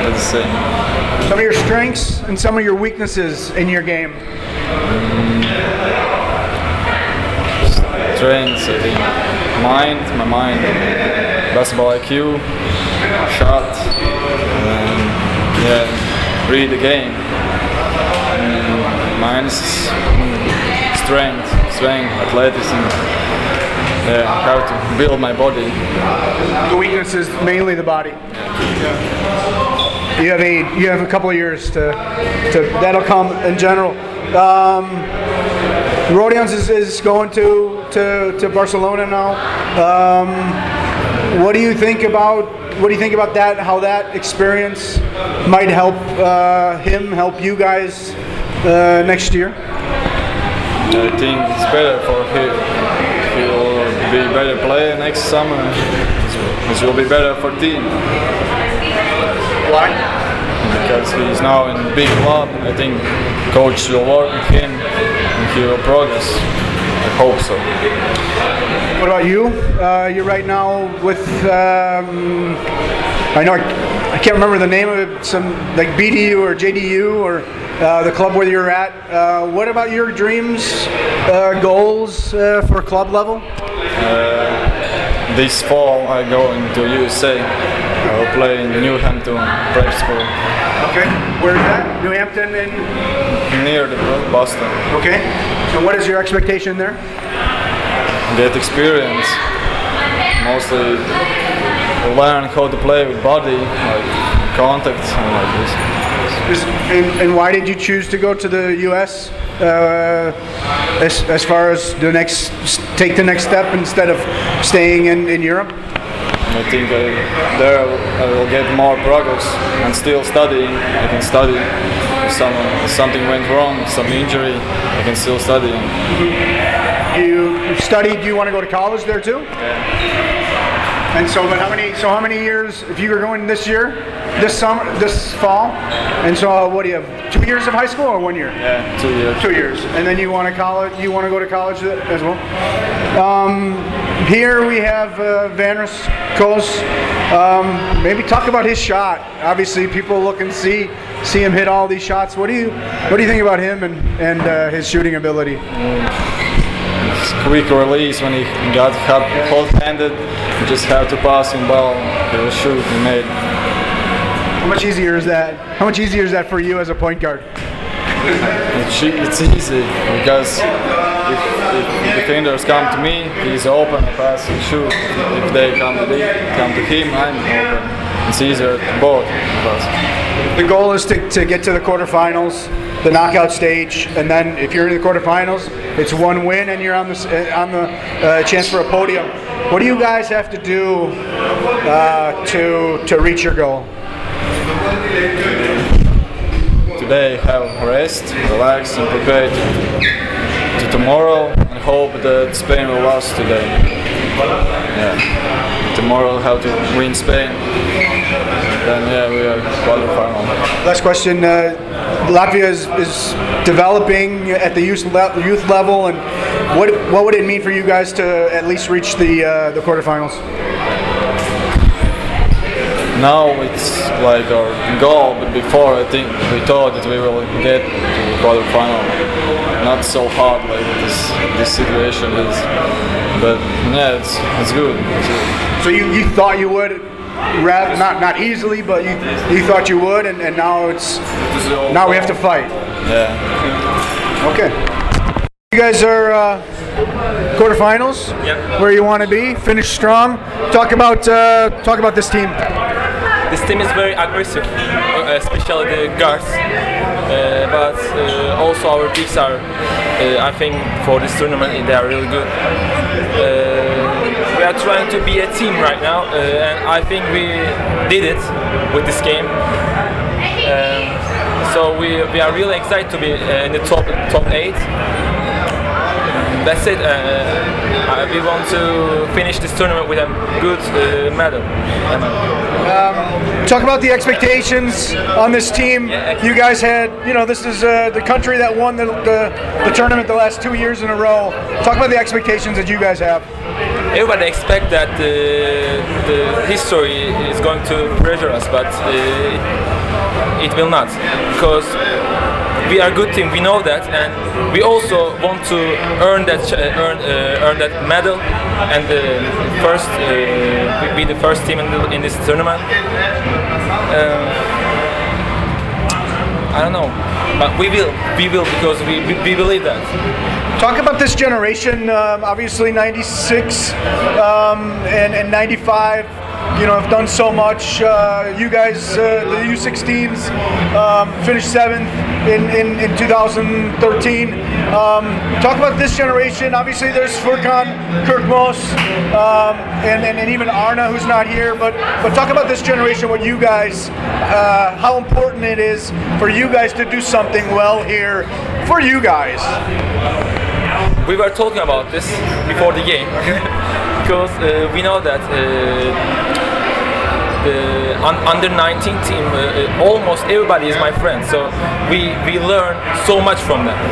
that's the same. Some of your strengths and some of your weaknesses in your game. Strengths, I think. Mind, my mind, basketball I Q, shot, and yeah, read the game. And mine is strength, strength, athleticism. Yeah, how to build my body. The weakness is mainly the body. You have a you have a couple of years to to that'll come in general. Um, Rodions is, is going to, to, to Barcelona now. Um, what do you think about what do you think about that? How that experience might help uh, him, help you guys uh, next year? I think it's better for him. He'll be a better player next summer. It will be better for team. Why? Because he's now in a big club. I think coach will work with him and he will progress. I hope so. What about you? Uh, you're right now with um, I know I, I can't remember the name of it. Some like B D U or J D U or uh, the club where you're at. Uh, what about your dreams, uh, goals uh, for club level? Uh, this fall I go into U S A. I will play in New Hampton Prep School. Okay. Where is that? New Hampton and near the Boston. Okay. And what is your expectation there? Get experience. Mostly learn how to play with body, like contact and like this. Is, and, and why did you choose to go to the U S uh, as, as far as the next take the next step instead of staying in, in Europe? I think I, there I will get more progress and still studying. I can study. If some, something went wrong, some injury, I can still study. You studied. Do you want to go to college there too? Yeah. And so, but how many? So how many years? If you were going this year, this summer, this fall, and so uh, what do you have? Two years of high school or one year? Yeah, two years. Two years, and then you want to college. You want to go to college as well. Um, here we have uh, Vanris Kos. Um, maybe talk about his shot. Obviously, people look and see see him hit all these shots. What do you What do you think about him and and uh, his shooting ability? Quick release when he got hold-handed, you just have to pass him ball. He will shoot. He made. How much easier is that? How much easier is that for you as a point guard? It's, it's easy because if, if defenders come to me, he's open, I pass and shoot. If they come to, the, come to him, I'm open. It's easier to both of us. The goal is to, to get to the quarterfinals, the knockout stage, and then if you're in the quarterfinals, it's one win and you're on the on the uh, chance for a podium. What do you guys have to do uh, to to reach your goal? Today, have rest, relax, and prepare to, to tomorrow, and hope that Spain will lose today. Yeah. Tomorrow, have to win Spain. Then yeah, we are quarterfinal. Last question. Uh, Latvia is, is developing at the youth, le- youth level, and what what would it mean for you guys to at least reach the uh, the quarterfinals? Now it's like our goal, but before I think we thought that we will get to the quarterfinal. Not so hard like this this situation is, but yeah, it's it's good. It's good. So you, you thought you would, rather, not not easily, but you you thought you would, and, and now it's now we have to fight. Yeah. Okay. You guys are uh, quarterfinals. Yep. Where you want to be. Finish strong. Talk about uh, talk about this team. This team is very aggressive, uh, especially the guards. Uh, but uh, also our bigs are, uh, I think, for this tournament they are really good. Uh, we are trying to be a team right now, uh, and I think we did it with this game. Um, so we we are really excited to be uh, in the top top eight. That's it. Uh, uh, we want to finish this tournament with a good uh, medal. Um, talk about the expectations on this team. Yeah, you guys had, you know, this is uh, the country that won the, the the tournament the last two years in a row. Talk about the expectations that you guys have. Everybody expects that uh, the history is going to pressure us, but uh, it will not, because we are a good team. We know that, and we also want to earn that ch- uh, earn uh, earn that medal, and uh, first uh, be the first team in, the, in this tournament. Um, I don't know, but we will, we will, because we we, we believe that. Talk about this generation. Um, obviously, ninety-six um, and, and ninety-five. You know, have done so much. Uh, you guys, uh, the U sixteens, um, finished seventh in, in, in two thousand thirteen. Um, talk about this generation. Obviously, there's Furkan, Kirkmos, um, and, and, and even Arna, who's not here. But but talk about this generation. What you guys, uh, how important it is for you guys to do something well here for you guys. We were talking about this before the game because uh, we know that uh, the un- under nineteen team, uh, almost everybody is my friend. So we we learn so much from them.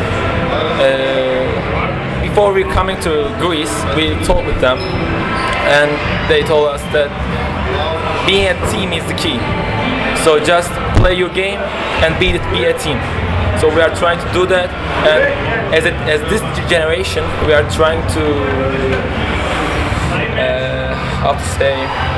Uh, before we coming to Greece, we talked with them, and they told us that being a team is the key. So just play your game and be be a team. So we are trying to do that, and as it, as this generation, we are trying to uh, how to say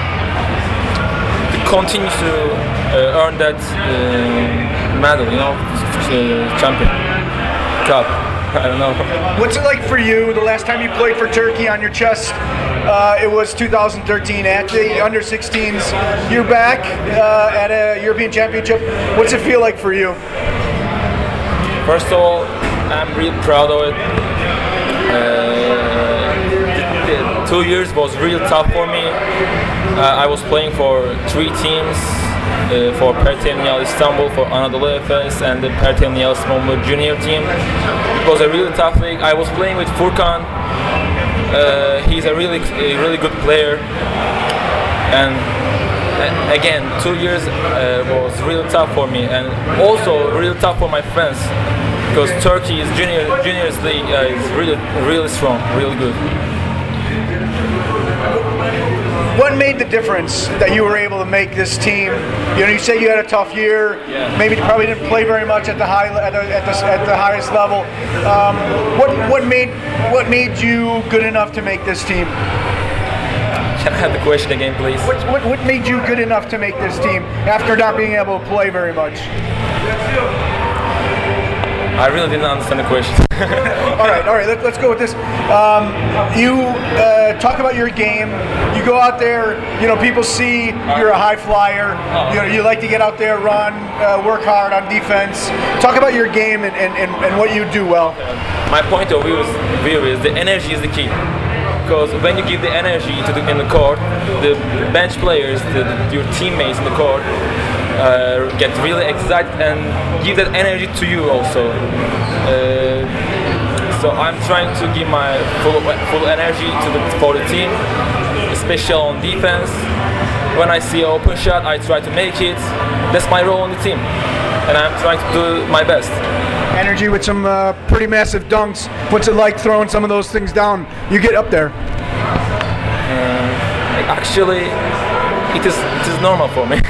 to continue to uh, earn that uh, medal, you know, uh, champion cup. I don't know. What's it like for you? The last time you played for Turkey on your chest, uh, it was two thousand thirteen at the under sixteens. You're back uh, at a European Championship. What's it feel like for you? First of all, I'm really proud of it. Uh, the, the two years was really tough for me. Uh, I was playing for three teams, uh, for Pertemniyal Istanbul, for Anadolu Efes, and the Pertemniyal Smolny Junior team. It was a really tough league. I was playing with Furkan. Uh, he's a really, a really good player. And uh, again, two years uh, was really tough for me, and also really tough for my friends. Because Turkey is junior juniors league uh, is really really strong, really good. What made the difference that you were able to make this team? You know, you say you had a tough year. Yeah. Maybe you probably didn't play very much at the high at the at the, at the highest level. Um, what what made what made you good enough to make this team? Can I have the question again, please? What what what made you good enough to make this team after not being able to play very much? I really didn't understand the question. all right, all right. Let, let's go with this. Um, you uh, talk about your game. You go out there. You know, people see you're a high flyer. Oh. You know, you like to get out there, run, uh, work hard on defense. Talk about your game and, and, and, and what you do well. My point of view is, view is the energy is the key. Because when you give the energy to the, in the court, the bench players, the, the, your teammates in the court, uh, get really excited and give that energy to you also. Uh, so I'm trying to give my full full energy to the for the team, especially on defense. When I see an open shot, I try to make it. That's my role on the team, and I'm trying to do my best. Energy with some uh, pretty massive dunks. What's it like throwing some of those things down? You get up there. Uh, actually, it is it is normal for me.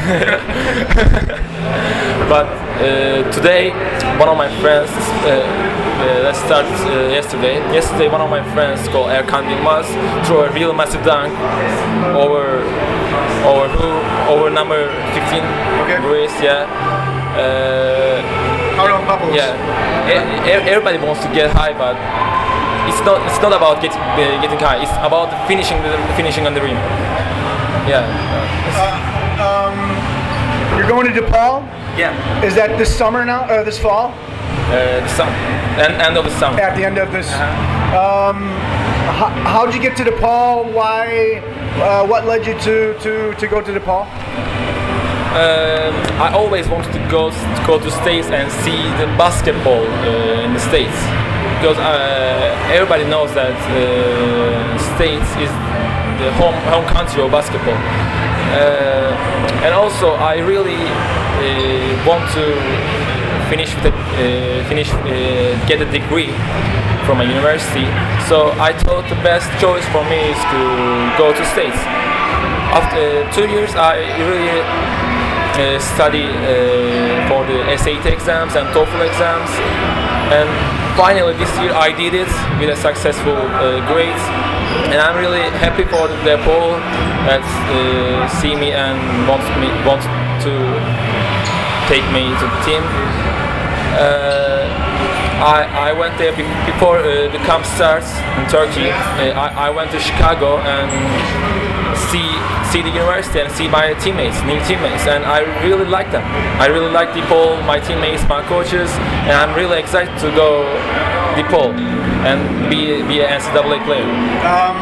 But uh, today, one of my friends. Uh, uh, let's start uh, yesterday. Yesterday, one of my friends called Erkan Yılmaz threw a real massive dunk over over who over number fifteen. Okay. Greece, yeah. Uh, Yeah, e- e- everybody wants to get high, but it's not. It's not about getting uh, getting high. It's about finishing the finishing on the rim. Yeah. Uh, um, you're going to DePaul? Yeah. Is that this summer now? Uh, this fall? Uh, the summer. End, end of the summer. At the end of this. Uh-huh. Um, how, how'd you get to DePaul? Why? Uh, what led you to, to, to go to DePaul? Um, I always wanted to go to go to States and see the basketball uh, in the States, because uh, everybody knows that uh, States is the home home country of basketball, uh, and also I really uh, want to finish with a, uh, finish uh, get a degree from a university. So I thought the best choice for me is to go to States. After two years, I really. Uh, uh, study uh, for the S A T exams and TOEFL exams, and finally this year I did it with a successful uh, grade, and I'm really happy for the DePaul that uh, see me and wants me wants to take me to the team. Uh, I, I went there be- before uh, the camp starts in Turkey. Uh, I, I went to Chicago and see see the university and see my teammates, new teammates, and I really like them. I really like DePaul, my teammates, my coaches, and I'm really excited to go DePaul and be be an N C double A player. Um,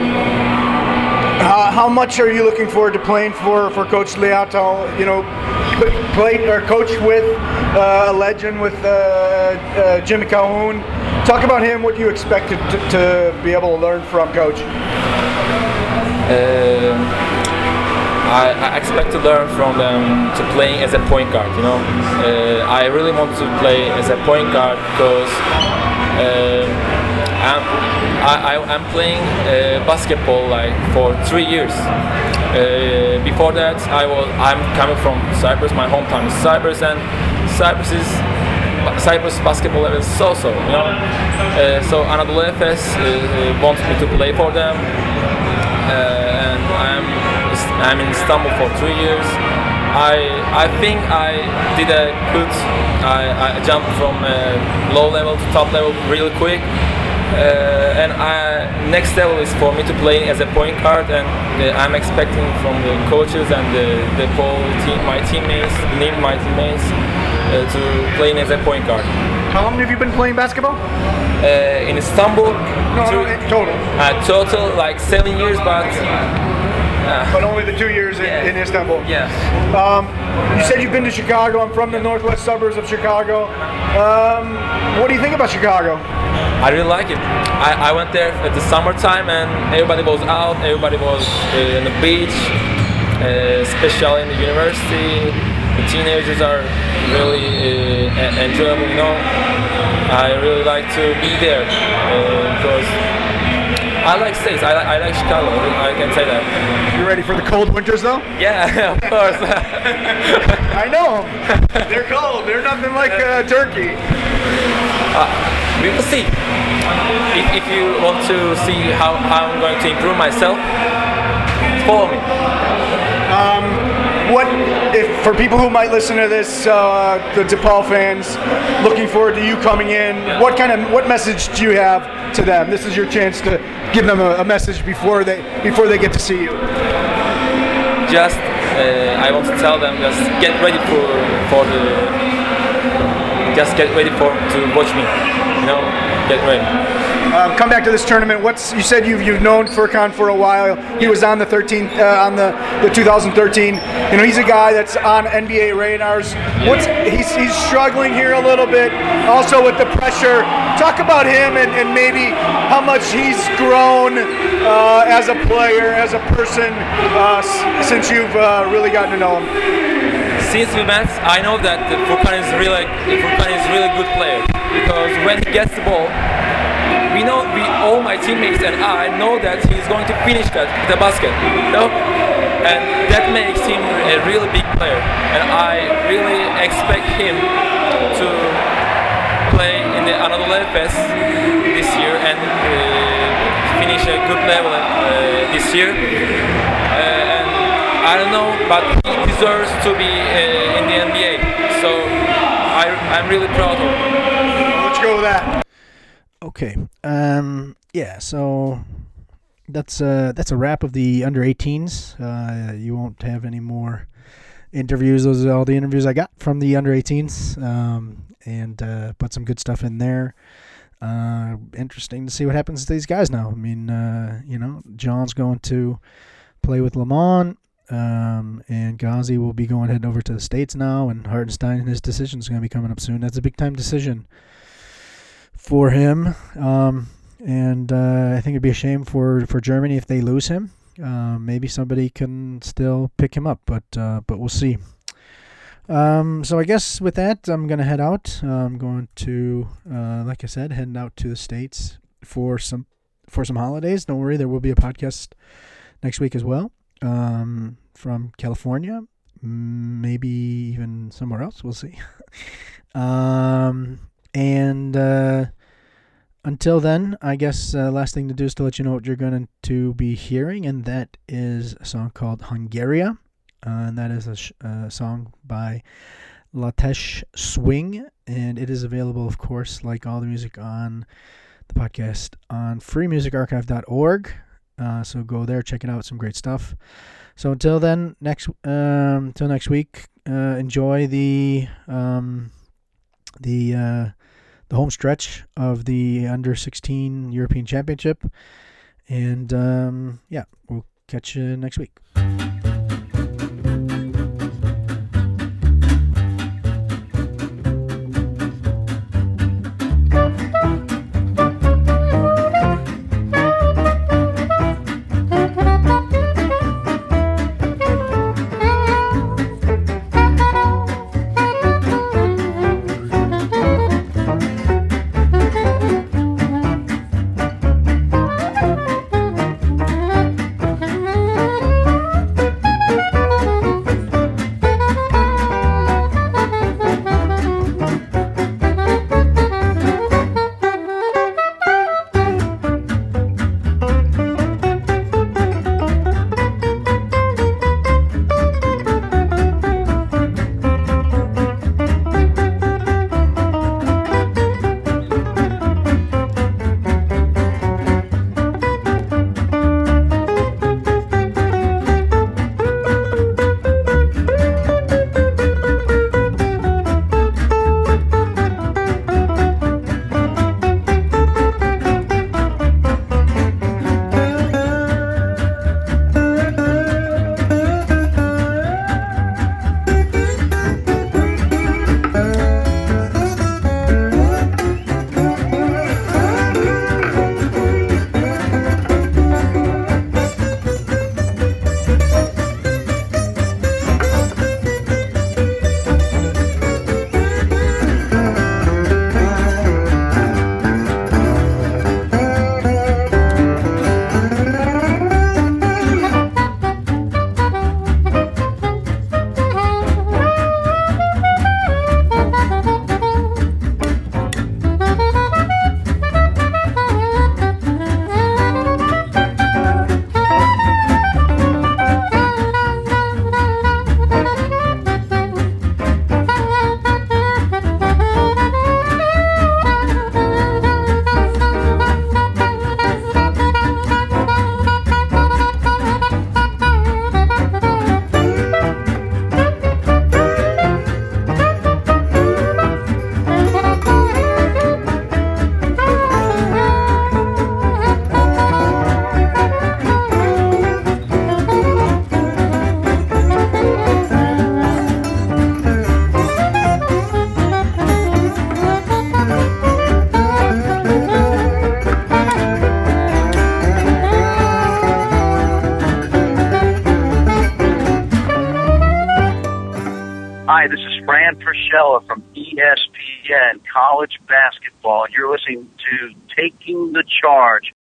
how, how much are you looking forward to playing for, for Coach Leotal? You know, play or coach with uh, a legend with uh, uh, Jimmy Calhoun. Talk about him. What you expected to, to be able to learn from Coach. Uh, I, I expect to learn from them to playing as a point guard. You know, uh, I really want to play as a point guard because uh, I'm I, I, I'm playing uh, basketball like for three years. Uh, before that, I was I'm coming from Cyprus. My hometown is Cyprus, and Cyprus is Cyprus basketball level is so-so. You know, uh, so Anadolu Efes uh, wants me to play for them. Uh, and I'm I'm in Istanbul for three years. I I think I did a good. I, I jumped from uh, low level to top level really quick. Uh, and I, next level is for me to play as a point guard, and uh, I'm expecting from the coaches and the the whole team, my teammates, name my teammates, uh, to play as a point guard. How long have you been playing basketball? Uh, in Istanbul, No, two, no, in total. uh, total like seven years, but uh, But only the two years in, Yeah. in Istanbul. yeah. Um, you said you've been to Chicago. I'm from the northwest suburbs of Chicago. Um, what do you think about Chicago? I really like it. I, I went there at the summertime and everybody was out, everybody was uh, on the beach, uh, especially in the university. The teenagers are really uh, enjoyable, you know. I really like to be there uh, because I like states, I, li- I like Chicago, I can say that. You ready for the cold winters though? Yeah, of course. I know 'em. They're cold. They're nothing like uh, Turkey. We will see. If, if you want to see how, how I'm going to improve myself, follow me. What if for people who might listen to this, uh, the DePaul fans, looking forward to you coming in? What kind of what message do you have to them? This is your chance to give them a, a message before they before they get to see you. Just uh, I want to tell them, just get ready for for the just get ready for to watch me, you know, get ready. Um, come back to this tournament. What's you said you've you've known Furkan for a while. He was on the thirteenth uh, on the, the two thousand thirteen. You know, he's a guy that's on N B A radars. What's he's he's struggling here a little bit. Also with the pressure. Talk about him and, and maybe how much he's grown uh, as a player, as a person, uh, s- since you've uh, really gotten to know him. Since we met, I know that the Furkan is really Furkan is really good player because when he gets the ball, we know we all my teammates and I know that he's going to finish that the basket, you know, and that makes him a really big player. And I really expect him to play in the Anadolu Efes this year and uh, finish a good level uh, this year. Uh, and I don't know, but he deserves to be uh, in the N B A. So I, I'm really proud of him. Let's go with that. Okay. Um. Yeah. So that's uh that's a wrap of the under eighteens. Uh, you won't have any more interviews. Those are all the interviews I got from the under eighteens. Um. And uh, put some good stuff in there. Uh. Interesting to see what happens to these guys now. I mean, uh, you know, John's going to play with Lamont. Um, and Ghazi will be going heading over to the States now, and Hartenstein, his decision is going to be coming up soon. That's a big time decision for him. Um, and uh, I think it'd be a shame for, for Germany if they lose him. Uh, maybe somebody can still pick him up, but uh, but we'll see. Um, so I guess with that, I'm going to head out. Uh, I'm going to, uh, like I said, heading out to the States for some for some holidays. Don't worry, there will be a podcast next week as well. Um, from California, maybe even somewhere else. We'll see. um, and uh, until then, I guess uh, last thing to do is to let you know what you're going to be hearing, and that is a song called Hungaria, uh, and that is a sh- uh, song by Latesh Swing, and it is available, of course, like all the music on the podcast, on free music archive dot org. Uh, so go there, check it out, some great stuff. So until then, next um, until next week, uh, enjoy the um, the uh, the home stretch of the under sixteen European Championship, and um, yeah, we'll catch you next week. Hi, this is Fran Frischella from E S P N College Basketball, and you're listening to Taking the Charge